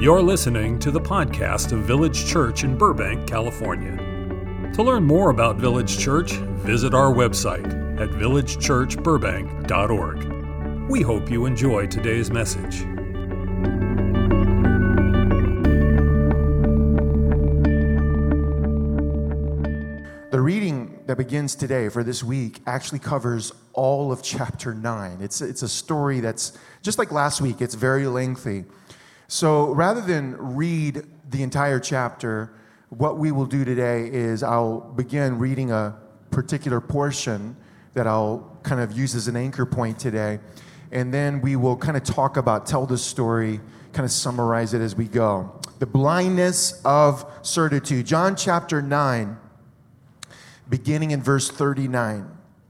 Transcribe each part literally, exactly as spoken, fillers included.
You're listening to the podcast of Village Church in Burbank, California. To learn more about Village Church, visit our website at village church burbank dot org. We hope you enjoy today's message. The reading that begins today for this week actually covers all of chapter nine. It's, it's a story that's, just like last week, it's very lengthy. So rather than read the entire chapter, what we will do today is I'll begin reading a particular portion that I'll kind of use as an anchor point today. And then we will kind of talk about, tell the story, kind of summarize it as we go. The blindness of certitude. John chapter nine, beginning in verse thirty-nine.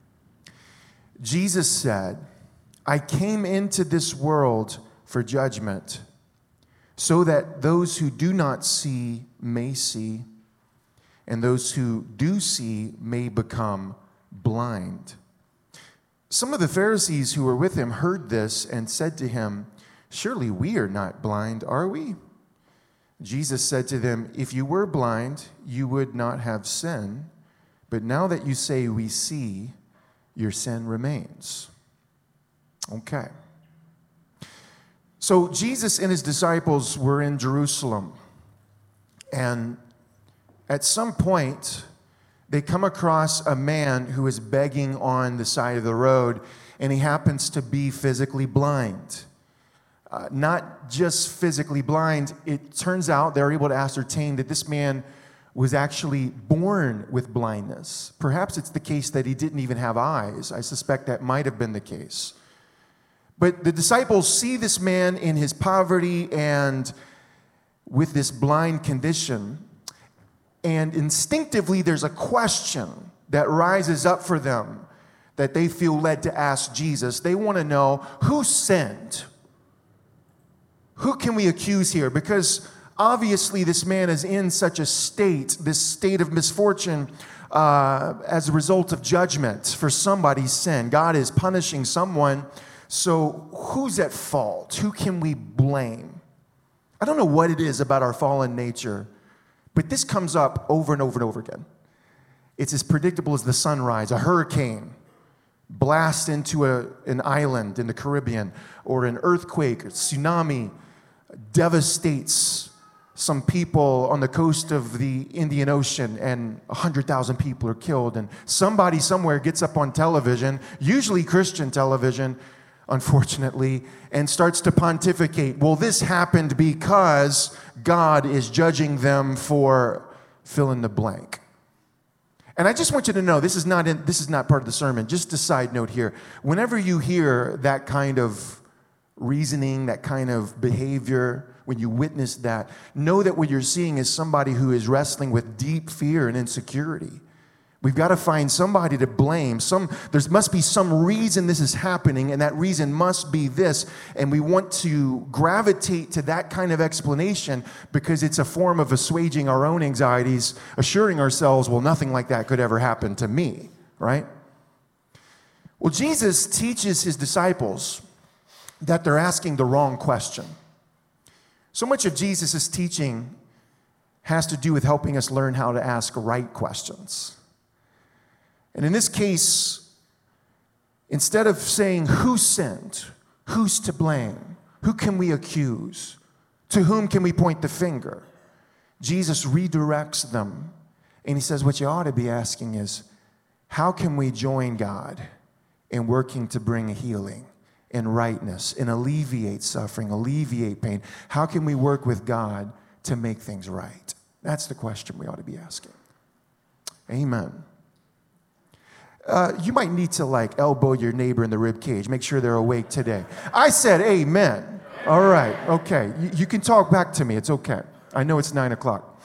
Jesus said, I came into this world for judgment, so that those who do not see may see, and those who do see may become blind. Some of the Pharisees who were with him heard this and said to him, surely we are not blind, are we? Jesus said to them, if you were blind, you would not have sin, but now that you say we see, your sin remains. Okay. So Jesus and his disciples were in Jerusalem, and at some point, they come across a man who is begging on the side of the road, and he happens to be physically blind. Uh, not just physically blind, it turns out they're able to ascertain that this man was actually born with blindness. Perhaps it's the case that he didn't even have eyes. I suspect that might have been the case. But the disciples see this man in his poverty and with this blind condition, and instinctively there's a question that rises up for them that they feel led to ask Jesus. They want to know, who sinned? Who can we accuse here? Because obviously this man is in such a state, this state of misfortune, uh, as a result of judgment for somebody's sin. God is punishing someone. So who's at fault? Who can we blame? I don't know what it is about our fallen nature, but this comes up over and over and over again. It's as predictable as the sunrise, a hurricane, blast into a, an island in the Caribbean, or an earthquake, or tsunami devastates some people on the coast of the Indian Ocean, and one hundred thousand people are killed, and somebody somewhere gets up on television, usually Christian television, unfortunately, and starts to pontificate. Well, this happened because God is judging them for fill in the blank. And I just want you to know, this is not in, this is not part of the sermon. Just a side note here. Whenever you hear that kind of reasoning, that kind of behavior, when you witness that, know that what you're seeing is somebody who is wrestling with deep fear and insecurity. We've got to find somebody to blame. Some, there must be some reason this is happening, and that reason must be this. And we want to gravitate to that kind of explanation because it's a form of assuaging our own anxieties, assuring ourselves, well, nothing like that could ever happen to me, right? Well, Jesus teaches his disciples that they're asking the wrong question. So much of Jesus' teaching has to do with helping us learn how to ask right questions. And in this case, instead of saying, who sinned? Who's to blame? Who can we accuse? To whom can we point the finger? Jesus redirects them, and he says, what you ought to be asking is, how can we join God in working to bring healing and rightness and alleviate suffering, alleviate pain? How can we work with God to make things right? That's the question we ought to be asking. Amen. Uh, you might need to like elbow your neighbor in the rib cage. Make sure they're awake today. I said amen. All right. Okay. You, you can talk back to me. It's okay. I know it's nine o'clock.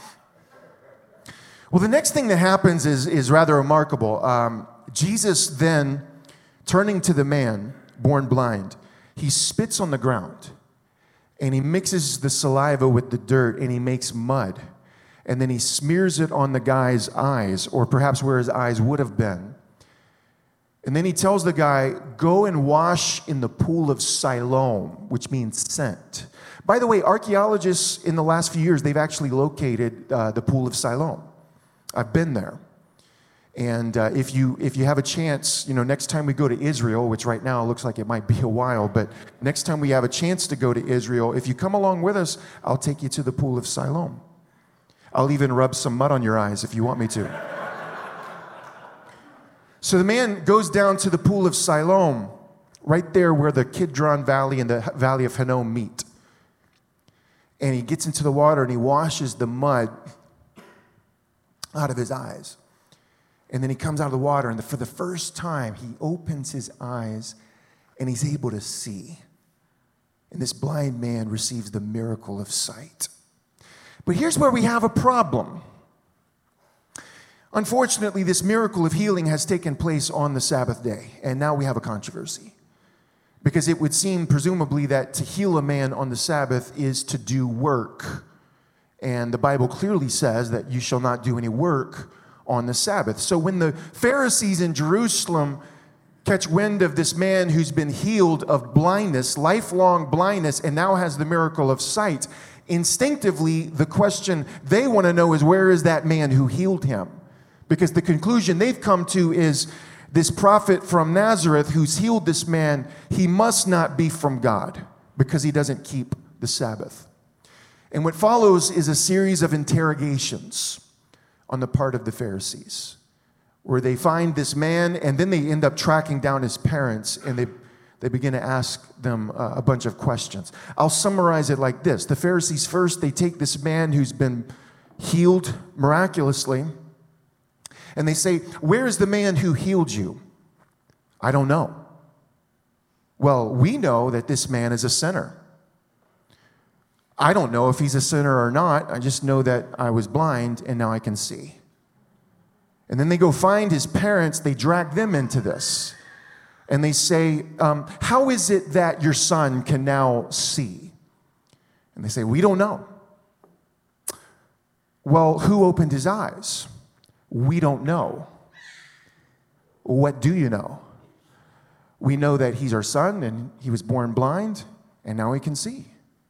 Well, the next thing that happens is, is rather remarkable. Um, Jesus then, turning to the man born blind, he spits on the ground and he mixes the saliva with the dirt and he makes mud. And then he smears it on the guy's eyes, or perhaps where his eyes would have been. And then he tells the guy, go and wash in the pool of Siloam, which means sent. By the way, archaeologists in the last few years, they've actually located uh, the pool of Siloam. I've been there. And uh, if you if you have a chance, you know, next time we go to Israel, which right now looks like it might be a while, but next time we have a chance to go to Israel, if you come along with us, I'll take you to the pool of Siloam. I'll even rub some mud on your eyes if you want me to. So the man goes down to the pool of Siloam, right there where the Kidron Valley and the Valley of Hinnom meet. And he gets into the water and he washes the mud out of his eyes. And then he comes out of the water, and for the first time, he opens his eyes, and he's able to see. And this blind man receives the miracle of sight. But here's where we have a problem. Unfortunately, this miracle of healing has taken place on the Sabbath day, and now we have a controversy. Because it would seem, presumably, that to heal a man on the Sabbath is to do work. And the Bible clearly says that you shall not do any work on the Sabbath. So when the Pharisees in Jerusalem catch wind of this man who's been healed of blindness, lifelong blindness, and now has the miracle of sight, instinctively the question they want to know is, where is that man who healed him? Because the conclusion they've come to is, this prophet from Nazareth who's healed this man, he must not be from God because he doesn't keep the Sabbath. And what follows is a series of interrogations on the part of the Pharisees, where they find this man, and then they end up tracking down his parents, and they, they begin to ask them uh, a bunch of questions. I'll summarize it like this. The Pharisees first, they take this man who's been healed miraculously, and they say, where is the man who healed you? I don't know. Well, we know that this man is a sinner. I don't know if he's a sinner or not. I just know that I was blind and now I can see. And then they go find his parents. They drag them into this. And they say, um, how is it that your son can now see? And they say, we don't know. Well, who opened his eyes? We don't know. What do you know? We know that he's our son and he was born blind and now he can see.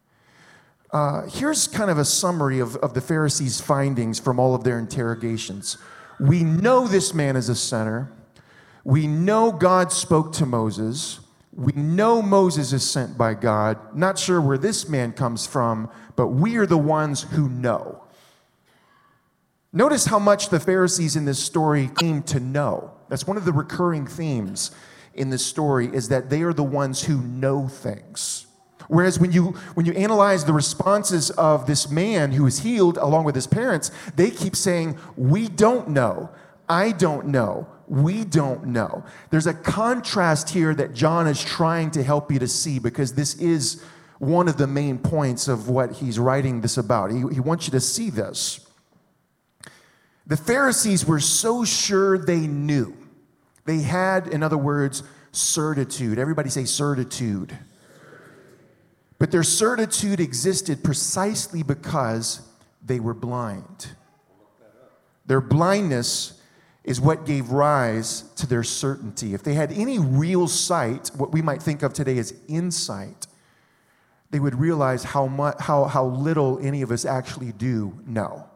Uh, here's kind of a summary of, of the Pharisees' findings from all of their interrogations. We know this man is a sinner. We know God spoke to Moses. We know Moses is sent by God. Not sure where this man comes from, but we are the ones who know. Notice how much the Pharisees in this story claim to know. That's one of the recurring themes in this story, is that they are the ones who know things. Whereas when you when you analyze the responses of this man who is healed along with his parents, they keep saying, we don't know, I don't know, we don't know. There's a contrast here that John is trying to help you to see, because this is one of the main points of what he's writing this about. He, he wants you to see this. The Pharisees were so sure they knew. They had, in other words, certitude. Everybody say certitude. But their certitude existed precisely because they were blind. Their blindness is what gave rise to their certainty. If they had any real sight, what we might think of today as insight, they would realize how much, how, how little any of us actually do know.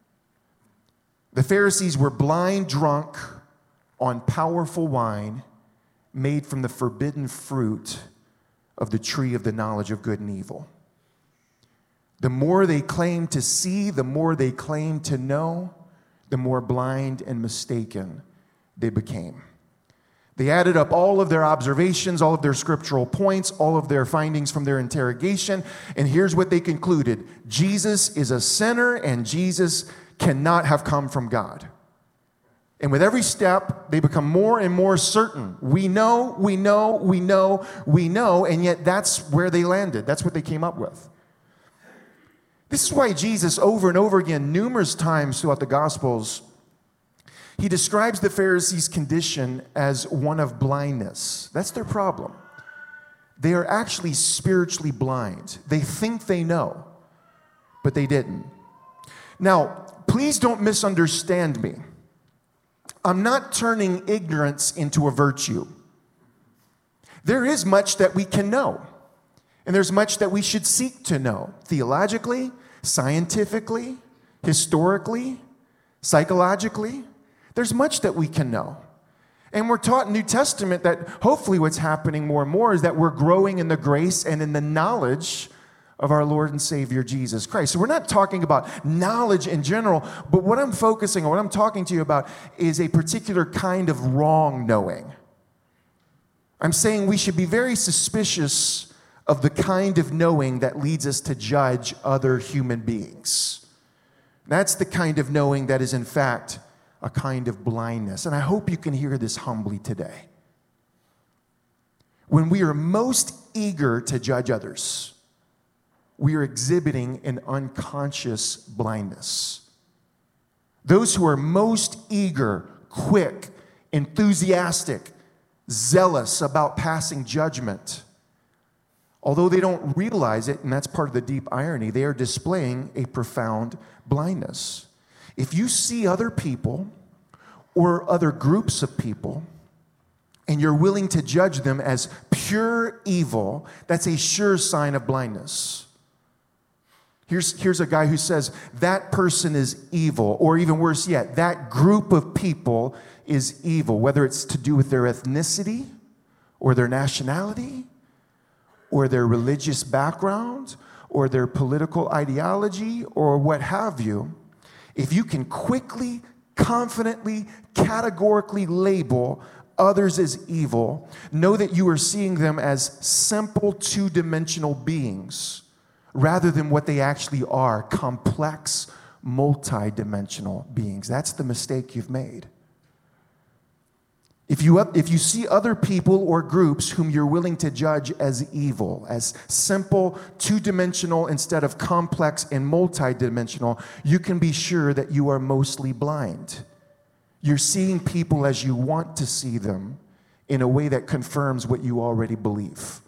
The Pharisees were blind drunk on powerful wine made from the forbidden fruit of the tree of the knowledge of good and evil. The more they claimed to see, the more they claimed to know, the more blind and mistaken they became. They added up all of their observations, all of their scriptural points, all of their findings from their interrogation, and here's what they concluded. Jesus is a sinner, and Jesus cannot have come from God. And with every step, they become more and more certain. We know, we know, we know, we know, and yet that's where they landed. That's what they came up with. This is why Jesus, over and over again, numerous times throughout the Gospels, he describes the Pharisees' condition as one of blindness. That's their problem. They are actually spiritually blind. They think they know, but they didn't. Now, please don't misunderstand me. I'm not turning ignorance into a virtue. There is much that we can know, and there's much that we should seek to know, theologically, scientifically, historically, psychologically. There's much that we can know. And we're taught in the New Testament that hopefully what's happening more and more is that we're growing in the grace and in the knowledge of our Lord and Savior Jesus Christ. So we're not talking about knowledge in general, but what I'm focusing on, what I'm talking to you about is a particular kind of wrong knowing. I'm saying we should be very suspicious of the kind of knowing that leads us to judge other human beings. That's the kind of knowing that is in fact a kind of blindness. And I hope you can hear this humbly today. When we are most eager to judge others, we are exhibiting an unconscious blindness. Those who are most eager, quick, enthusiastic, zealous about passing judgment, although they don't realize it, and that's part of the deep irony, they are displaying a profound blindness. If you see other people or other groups of people and you're willing to judge them as pure evil, that's a sure sign of blindness. Here's, here's a guy who says that person is evil, or even worse yet, that group of people is evil, whether it's to do with their ethnicity or their nationality or their religious background or their political ideology or what have you. If you can quickly, confidently, categorically label others as evil, know that you are seeing them as simple two-dimensional beings rather than what they actually are, complex, multi-dimensional beings. That's the mistake you've made. If you, if you see other people or groups whom you're willing to judge as evil, as simple, two-dimensional instead of complex and multi-dimensional, you can be sure that you are mostly blind. You're seeing people as you want to see them in a way that confirms what you already believe.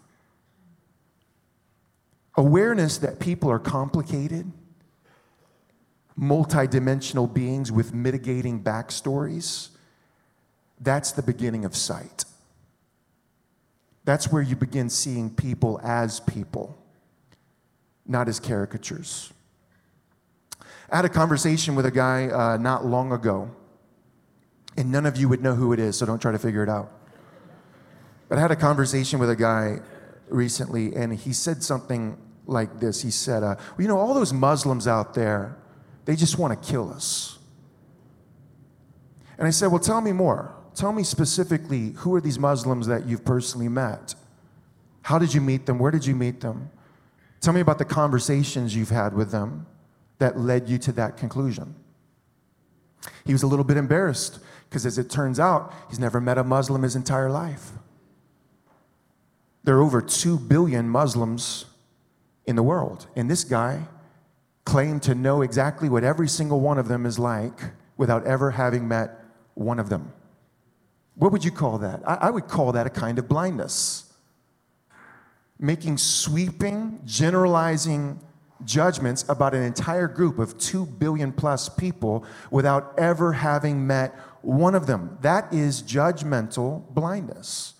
Awareness that people are complicated, multi-dimensional beings with mitigating backstories, that's the beginning of sight. That's where you begin seeing people as people, not as caricatures. I had a conversation with a guy uh, not long ago, and none of you would know who it is, so don't try to figure it out. But I had a conversation with a guy recently, and he said something like this. He said, uh, well, you know, all those Muslims out there, they just want to kill us. And I said, well, tell me more. Tell me specifically, who are these Muslims that you've personally met? How did you meet them? Where did you meet them? Tell me about the conversations you've had with them that led you to that conclusion. He was a little bit embarrassed because, as it turns out, he's never met a Muslim his entire life. There are over two billion Muslims in the world, and this guy claimed to know exactly what every single one of them is like without ever having met one of them. What would you call that? I, I would call that a kind of blindness. Making sweeping, generalizing judgments about an entire group of two billion plus people without ever having met one of them. That is judgmental blindness.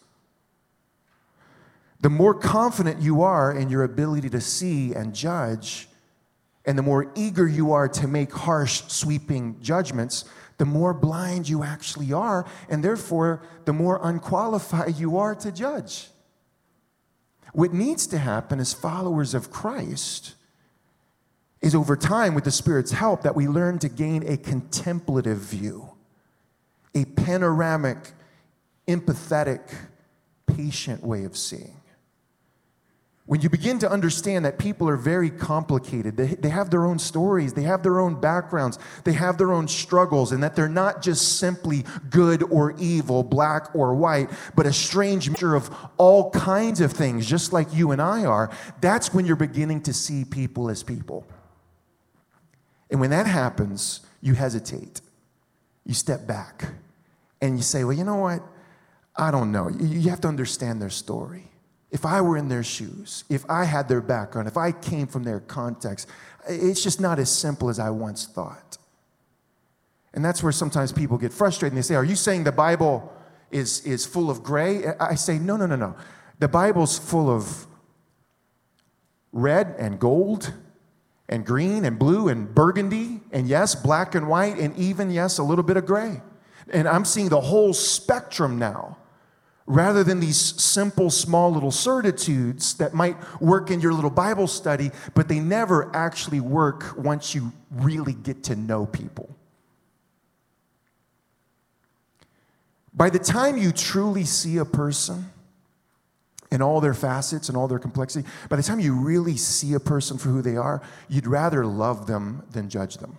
The more confident you are in your ability to see and judge, and the more eager you are to make harsh, sweeping judgments, the more blind you actually are, and therefore, the more unqualified you are to judge. What needs to happen as followers of Christ is, over time, with the Spirit's help, that we learn to gain a contemplative view, a panoramic, empathetic, patient way of seeing. When you begin to understand that people are very complicated, they, they have their own stories, they have their own backgrounds, they have their own struggles, and that they're not just simply good or evil, black or white, but a strange mixture of all kinds of things, just like you and I are, that's when you're beginning to see people as people. And when that happens, you hesitate. You step back, and you say, well, you know what? I don't know. You, you have to understand their story. If I were in their shoes, if I had their background, if I came from their context, it's just not as simple as I once thought. And that's where sometimes people get frustrated and they say, are you saying the Bible is, is full of gray? I say, no, no, no, no. The Bible's full of red and gold and green and blue and burgundy and yes, black and white and even, yes, a little bit of gray. And I'm seeing the whole spectrum now rather than these simple, small little certitudes that might work in your little Bible study, but they never actually work once you really get to know people. By the time you truly see a person in all their facets and all their complexity, by the time you really see a person for who they are, you'd rather love them than judge them.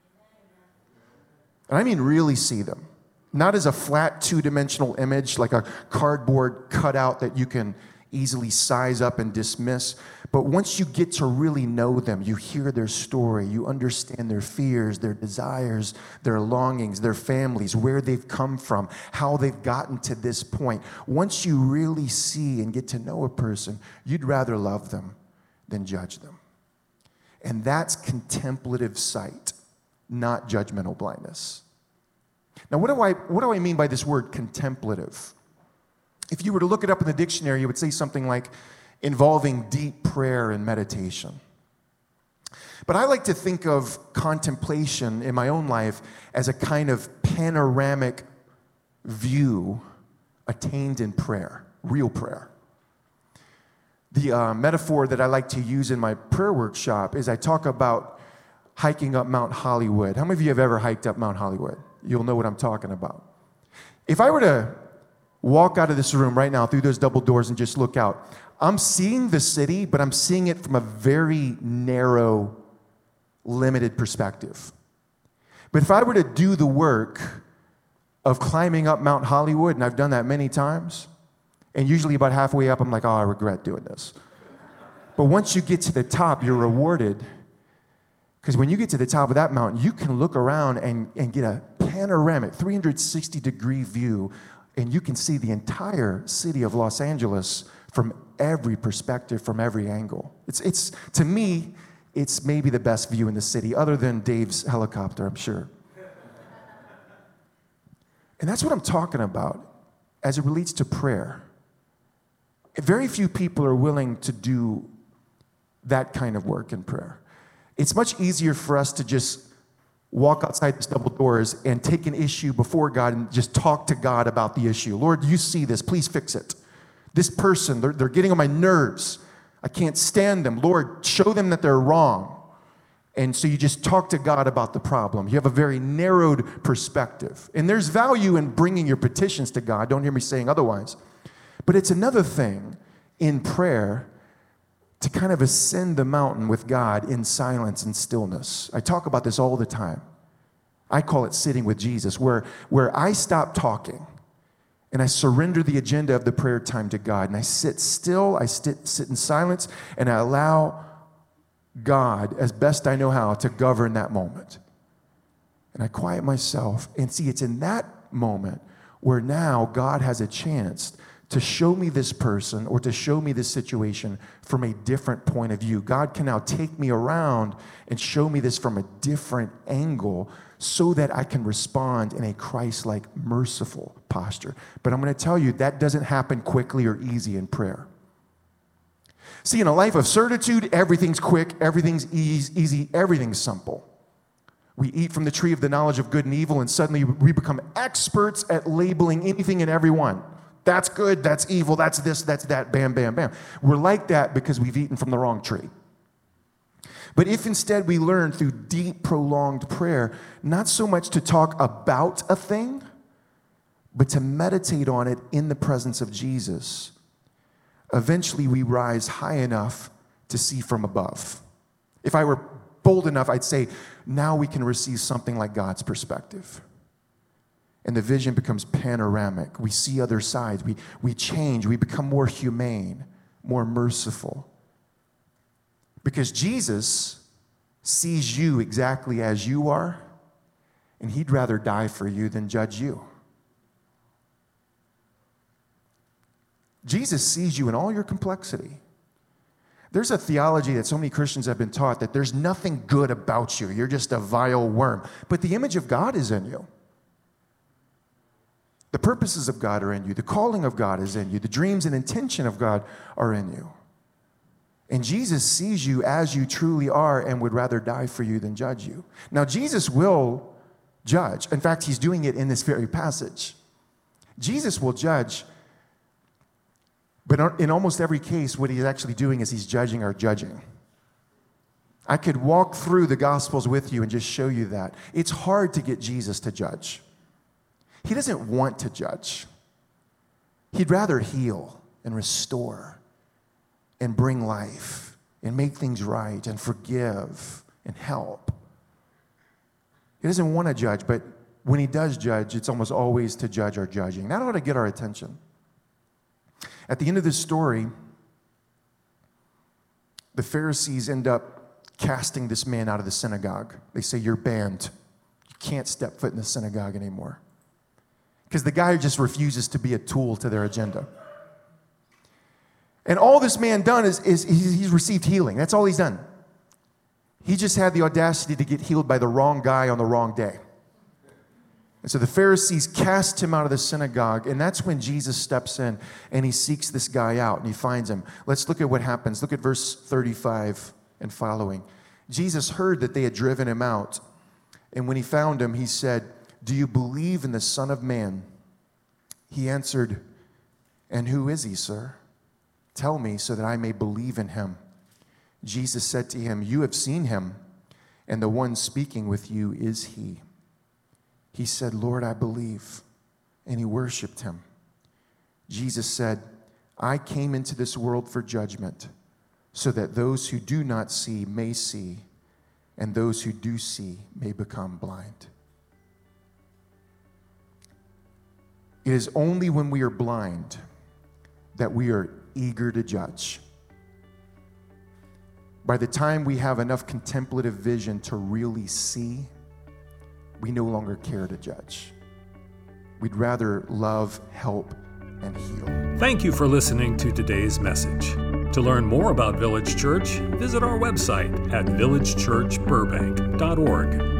And I mean really see them. Not as a flat two-dimensional image, like a cardboard cutout that you can easily size up and dismiss. But once you get to really know them, you hear their story, you understand their fears, their desires, their longings, their families, where they've come from, how they've gotten to this point. Once you really see and get to know a person, you'd rather love them than judge them. And that's contemplative sight, not judgmental blindness. Now, what do I, what do I mean by this word contemplative? If you were to look it up in the dictionary, it would say something like involving deep prayer and meditation. But I like to think of contemplation in my own life as a kind of panoramic view attained in prayer, real prayer. The uh, metaphor that I like to use in my prayer workshop is I talk about hiking up Mount Hollywood. How many of you have ever hiked up Mount Hollywood? You'll know what I'm talking about. If I were to walk out of this room right now through those double doors and just look out, I'm seeing the city, but I'm seeing it from a very narrow, limited perspective. But if I were to do the work of climbing up Mount Hollywood, and I've done that many times, and usually about halfway up, I'm like, oh, I regret doing this. But once you get to the top, you're rewarded. Because when you get to the top of that mountain, you can look around and, and get a panoramic, three hundred sixty degree view, and you can see the entire city of Los Angeles from every perspective, from every angle. It's, it's to me, it's maybe the best view in the city, other than Dave's helicopter, I'm sure. And that's what I'm talking about as it relates to prayer. Very few people are willing to do that kind of work in prayer. It's much easier for us to just walk outside these double doors and take an issue before God and just talk to God about the issue. Lord, you see this. Please fix it. This person, they're, they're getting on my nerves. I can't stand them. Lord, show them that they're wrong. And so you just talk to God about the problem. You have a very narrowed perspective. And there's value in bringing your petitions to God. Don't hear me saying otherwise. But it's another thing in prayer to kind of ascend the mountain with God in silence and stillness. I talk about this all the time. I call it sitting with Jesus, where, where I stop talking and I surrender the agenda of the prayer time to God, and I sit still, I sit, sit in silence, and I allow God, as best I know how, to govern that moment. And I quiet myself, and see, it's in that moment where now God has a chance to show me this person or to show me this situation from a different point of view. God can now take me around and show me this from a different angle so that I can respond in a Christ-like, merciful posture. But I'm going to tell you, that doesn't happen quickly or easy in prayer. See, in a life of certitude, everything's quick, everything's easy, everything's simple. We eat from the tree of the knowledge of good and evil, and suddenly we become experts at labeling anything and everyone. That's good, that's evil, that's this, that's that, bam, bam, bam. We're like that because we've eaten from the wrong tree. But if instead we learn through deep, prolonged prayer, not so much to talk about a thing, but to meditate on it in the presence of Jesus, eventually we rise high enough to see from above. If I were bold enough, I'd say, now we can receive something like God's perspective. And the vision becomes panoramic. We see other sides. We, we change. We become more humane, more merciful. Because Jesus sees you exactly as you are, and he'd rather die for you than judge you. Jesus sees you in all your complexity. There's a theology that so many Christians have been taught that there's nothing good about you. You're just a vile worm. But the image of God is in you. The purposes of God are in you. The calling of God is in you. The dreams and intention of God are in you. And Jesus sees you as you truly are and would rather die for you than judge you. Now, Jesus will judge. In fact, he's doing it in this very passage. Jesus will judge, but in almost every case, what he's actually doing is he's judging our judging. I could walk through the Gospels with you and just show you that. It's hard to get Jesus to judge. He doesn't want to judge. He'd rather heal and restore and bring life and make things right and forgive and help. He doesn't want to judge, but when he does judge, it's almost always to judge our judging. That ought to get our attention. At the end of this story, the Pharisees end up casting this man out of the synagogue. They say, you're banned. You can't step foot in the synagogue anymore. Because the guy just refuses to be a tool to their agenda. And all this man done is, is he's received healing. That's all he's done. He just had the audacity to get healed by the wrong guy on the wrong day. And so the Pharisees cast him out of the synagogue, and that's when Jesus steps in and he seeks this guy out and he finds him. Let's look at what happens. Look at verse thirty-five and following. Jesus heard that they had driven him out, and when he found him, he said, do you believe in the Son of Man? He answered, and who is he, sir? Tell me so that I may believe in him. Jesus said to him, you have seen him, and the one speaking with you is he. He said, Lord, I believe. And he worshiped him. Jesus said, I came into this world for judgment, so that those who do not see may see, and those who do see may become blind. It is only when we are blind that we are eager to judge. By the time we have enough contemplative vision to really see, we no longer care to judge. We'd rather love, help, and heal. Thank you for listening to today's message. To learn more about Village Church, visit our website at village church burbank dot org.